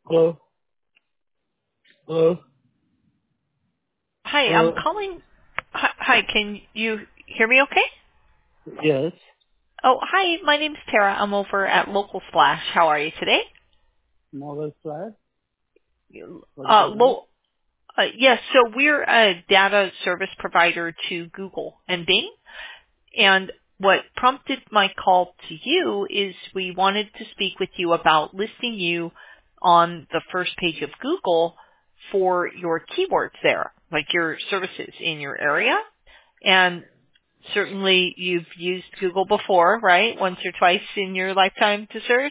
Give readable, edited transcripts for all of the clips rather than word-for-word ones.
Hello? Hello? Hi, I'm Hello? calling. Hi, can you hear me okay? Yes. Oh, hi, my name's Tara. I'm over at Local Splash. How are you today? Mobile flat? What is Uh, that again? lo- yes, so we're a data service provider to Google and Bing. And what prompted my call to you is we wanted to speak with you about listing you on the first page of Google for your keywords there, like your services in your area. And certainly you've used Google before, right? Once or twice in your lifetime to search.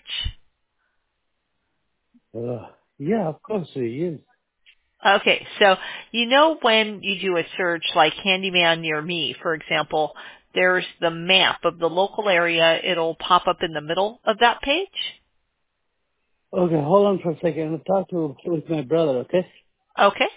Yeah, of course it is. Okay, so you know when you do a search like handyman near me, for example, there's the map of the local area. It'll pop up in the middle of that page. Okay, hold on for a second. I'll talk with my brother, okay? Okay.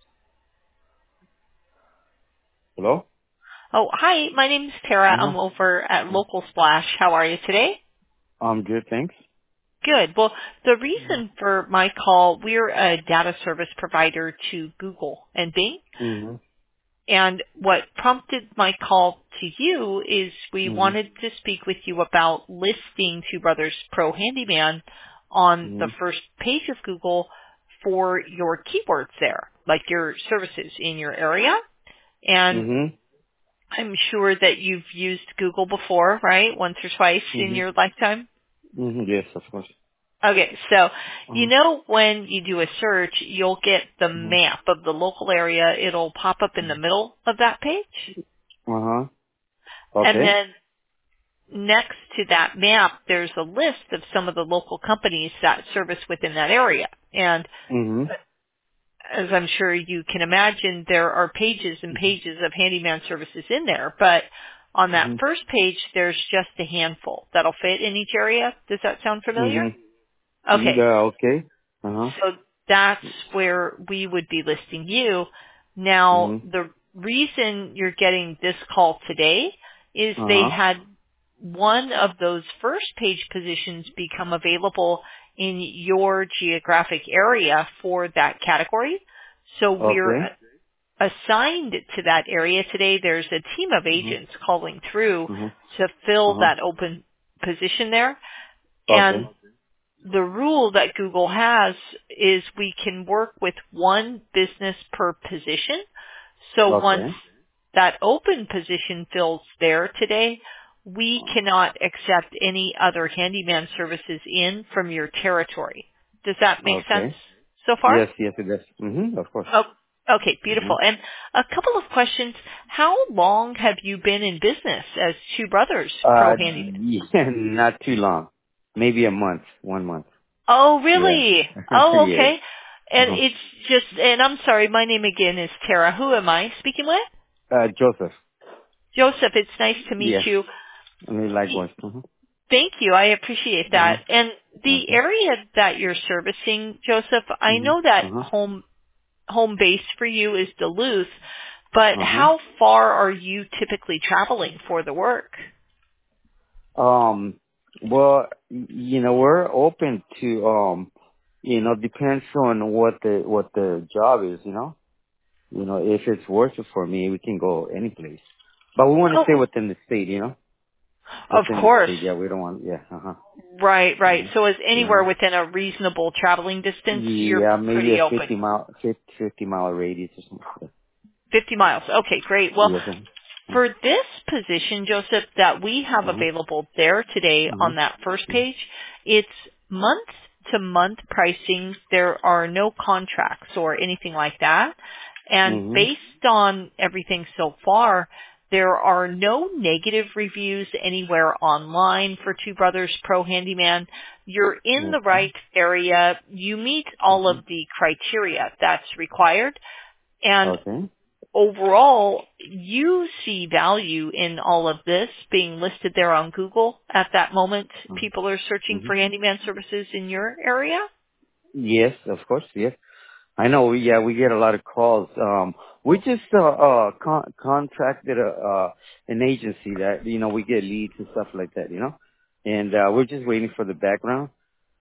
Hello? Oh, hi, my name's Tara. I'm Uh-huh. over at Local Splash. How are you today? I'm good, thanks. Good. Well, the reason for my call, we're a data service provider to Google and Bing. Mm-hmm. And what prompted my call to you is we wanted Mm-hmm. to speak with you about listing Two Brothers Pro Handyman on the Mm-hmm. first page of Google for your keywords there, like your services in your area. And Mm-hmm. I'm sure that you've used Google before, right? Once or twice in your Mm-hmm. lifetime. Mm-hmm. Yes, of course. Okay, so you Uh-huh. know when you do a search, you'll get the Mm-hmm. map of the local area. It'll pop up in the middle of that page. Uh-huh. And Okay. then next to that map, there's a list of some of the local companies that service within that area. And Mm-hmm. as I'm sure you can imagine, there are pages and pages of handyman services in there. But on that Mm-hmm. first page, there's just a handful that'll fit in each area. Does that sound familiar? Mm-hmm. Okay. Yeah, okay. Uh-huh. So that's where we would be listing you. Now, Mm-hmm. the reason you're getting this call today is they Uh-huh. had one of those first page positions become available in your geographic area for that category. So we're Okay. assigned to that area today. There's a team of Mm-hmm. agents calling through Mm-hmm. to fill Uh-huh. that open position there. And Okay. the rule that Google has is we can work with one business per position. So once Okay. that open position fills there today, we cannot accept any other handyman services in from your territory. Does that make sense Okay. so far? Yes, yes, it does. Mm-hmm. Of course. Oh, okay, Mm-hmm. beautiful. And a couple of questions. How long have you been in business as Two Brothers Pro Handyman? Yeah, not too long. Maybe a month, 1 month. Oh, Yeah. really? Oh, Yes. okay. And Uh-huh. it's just, and I'm sorry, my name again is Tara. Who am I speaking with? Joseph. Joseph, it's nice to meet Yes. you. I mean, likewise. Uh-huh. Thank you. I appreciate that. Uh-huh. And the Okay. area that you're servicing, Joseph, I know Mm-hmm. that Uh-huh. home base for you is Duluth, but Uh-huh. how far are you typically traveling for the work? Well, we're open to, depends on what the job is, if it's worth it for me, we can go any place. But we want to Oh, stay within the state, of within the course. state. Yeah, we don't want, yeah, uh-huh. Right, right. Mhm. So is Yeah. anywhere within a reasonable traveling distance, you're Yeah, maybe a pretty open. 50 mile radius or something. 50 miles. Okay, great. Well, Yes. for this position, Joseph, that we have Uh-huh. available there today Uh-huh. on that first page, it's month to month pricing. There are no contracts or anything like that. And Uh-huh. based on everything so far, there are no negative reviews anywhere online for Two Brothers Pro Handyman. You're in the Okay. right area. You meet all Uh-huh. of the criteria that's required. And Okay. overall, you see value in all of this being listed there on Google at that moment. People are searching Uh-huh. for handyman services in your area. Yes, of course. Yes. I know. We get a lot of calls. We just contracted an agency that we get leads and stuff like that. And we're just waiting for the background.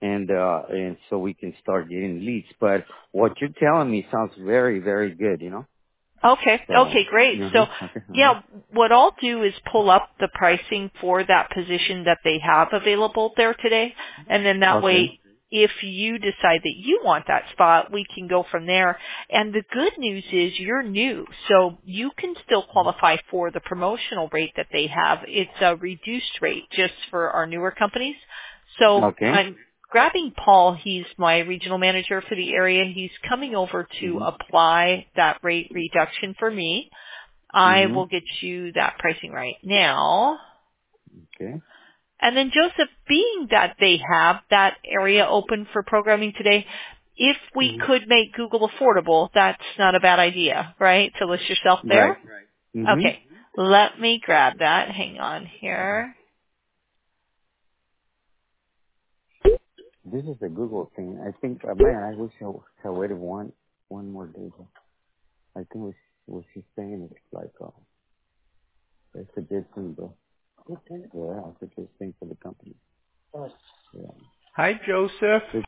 and so we can start getting leads. But what you're telling me sounds very, very good, you know? Okay. So, Okay, great. So, okay, yeah, what I'll do is pull up the pricing for that position that they have available there today. And then that okay, way, if you decide that you want that spot, we can go from there. And the good news is you're new, so you can still qualify for the promotional rate that they have. It's a reduced rate just for our newer companies. So okay, I'm grabbing Paul. He's my regional manager for the area. He's coming over to mhm, apply that rate reduction for me. I mhm, will get you that pricing right now. okay, And then Joseph, being that they have that area open for programming today, if we mhm, could make Google affordable, that's not a bad idea, right? To list yourself right, there? mhm. Okay. Let me grab that. Hang on here. This is a Google thing. I think, man, I wish I waited one more day. I think what she's saying is like, it's a good thing, bro. Yeah, it's a good thing for the company. Yeah. Hi, Joseph.